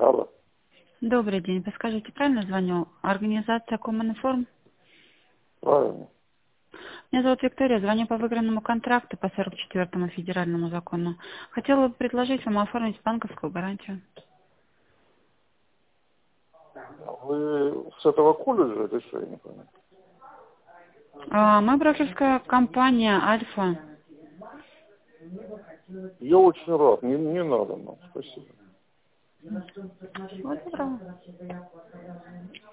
Алло. Добрый день. Подскажите, правильно звоню? Организация Common Inform? Правильно. Меня зовут Виктория, звоню по выигранному контракту по 44-му федеральному закону. Хотела бы предложить вам оформить банковскую гарантию. Вы с этого колледжа или что, я не понял? Мы брокерская компания Альфа. Я очень рад. Не надо нам. Спасибо. Вот, добро.